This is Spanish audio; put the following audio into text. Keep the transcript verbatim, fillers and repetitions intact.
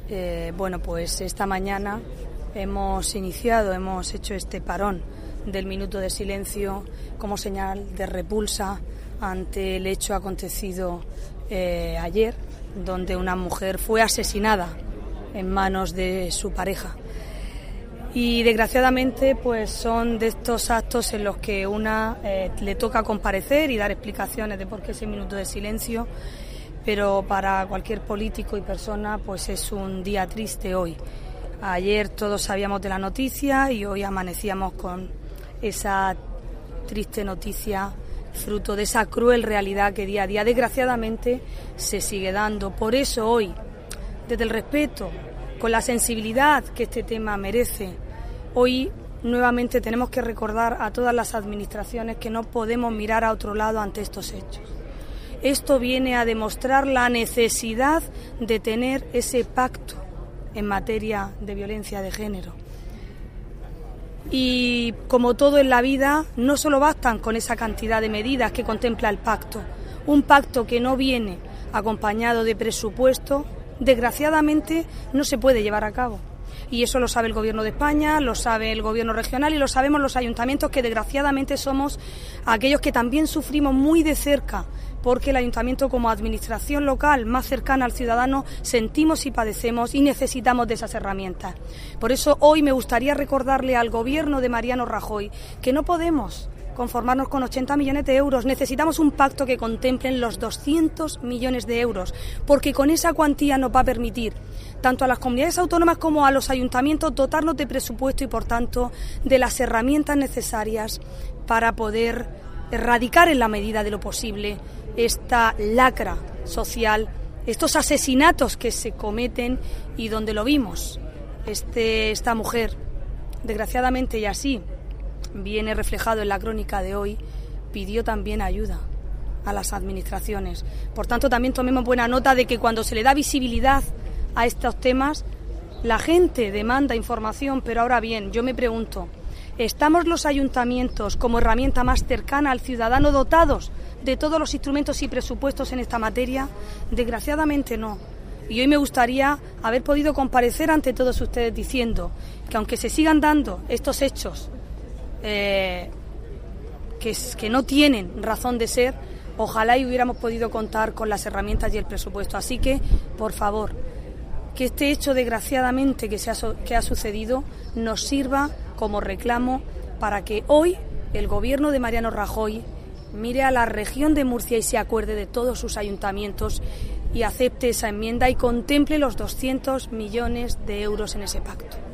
Eh, bueno, pues esta mañana hemos iniciado, hemos hecho este parón del minuto de silencio como señal de repulsa ante el hecho acontecido eh, ayer, donde una mujer fue asesinada en manos de su pareja. Y desgraciadamente pues son de estos actos en los que una eh, le toca comparecer y dar explicaciones de por qué ese minuto de silencio, pero para cualquier político y persona pues es un día triste hoy. Ayer todos sabíamos de la noticia y hoy amanecíamos con esa triste noticia, fruto de esa cruel realidad que día a día desgraciadamente se sigue dando. Por eso hoy, desde el respeto, con la sensibilidad que este tema merece, hoy nuevamente tenemos que recordar a todas las administraciones que no podemos mirar a otro lado ante estos hechos. Esto viene a demostrar la necesidad de tener ese pacto en materia de violencia de género. Y como todo en la vida, no solo bastan con esa cantidad de medidas que contempla el pacto. Un pacto que no viene acompañado de presupuesto, desgraciadamente no se puede llevar a cabo. Y eso lo sabe el Gobierno de España, lo sabe el Gobierno regional y lo sabemos los ayuntamientos, que desgraciadamente somos aquellos que también sufrimos muy de cerca, porque el ayuntamiento, como administración local más cercana al ciudadano, sentimos y padecemos y necesitamos de esas herramientas. Por eso hoy me gustaría recordarle al Gobierno de Mariano Rajoy que no podemos conformarnos con ochenta millones de euros. Necesitamos un pacto que contemple los doscientos millones de euros, porque con esa cuantía nos va a permitir tanto a las comunidades autónomas como a los ayuntamientos dotarnos de presupuesto y, por tanto, de las herramientas necesarias para poder erradicar en la medida de lo posible esta lacra social, estos asesinatos que se cometen y donde lo vimos. Este, esta mujer, desgraciadamente, y así viene reflejado en la crónica de hoy, pidió también ayuda a las administraciones. Por tanto, también tomemos buena nota de que cuando se le da visibilidad a estos temas, la gente demanda información. Pero ahora bien, yo me pregunto, ¿estamos los ayuntamientos como herramienta más cercana al ciudadano dotados de todos los instrumentos y presupuestos en esta materia? Desgraciadamente no. Y hoy me gustaría haber podido comparecer ante todos ustedes diciendo que aunque se sigan dando estos hechos eh, que, que no tienen razón de ser, ojalá y hubiéramos podido contar con las herramientas y el presupuesto. Así que, por favor, que este hecho desgraciadamente que, se ha, que ha sucedido nos sirva como reclamo para que hoy el Gobierno de Mariano Rajoy mire a la región de Murcia y se acuerde de todos sus ayuntamientos y acepte esa enmienda y contemple los doscientos millones de euros en ese pacto.